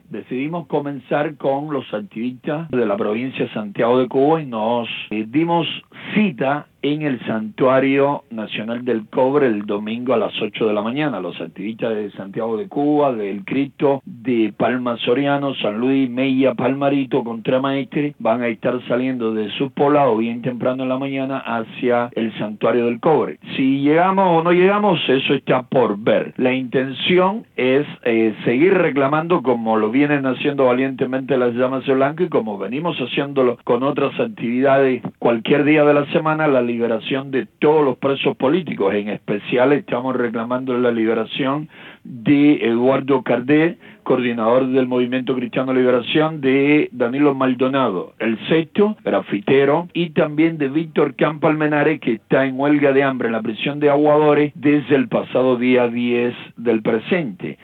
decidimos comenzar con los activistas de la provincia de Santiago de Cuba y nos dimos cita en el Santuario Nacional del Cobre el domingo a las 8 de la mañana. Los activistas de Santiago de Cuba, del Cristo, de Palma Soriano, San Luis, Mella, Palmarito, Contramaestre, van a estar saliendo de sus poblados bien temprano en la mañana hacia el Santuario del Cobre. Si llegamos o no llegamos, eso está por ver. La intención es seguir reclamando, como lo vienen haciendo valientemente las Llamas de Blanco y como venimos haciéndolo con otras actividades cualquier día de la semana, la liberación de todos los presos políticos. En especial estamos reclamando la liberación de Eduardo Cardé, coordinador del Movimiento Cristiano de Liberación, de Danilo Maldonado, el sexto, grafitero, y también de Víctor Campo Almenare, que está en huelga de hambre en la prisión de Aguadores desde el pasado día 10 del presente.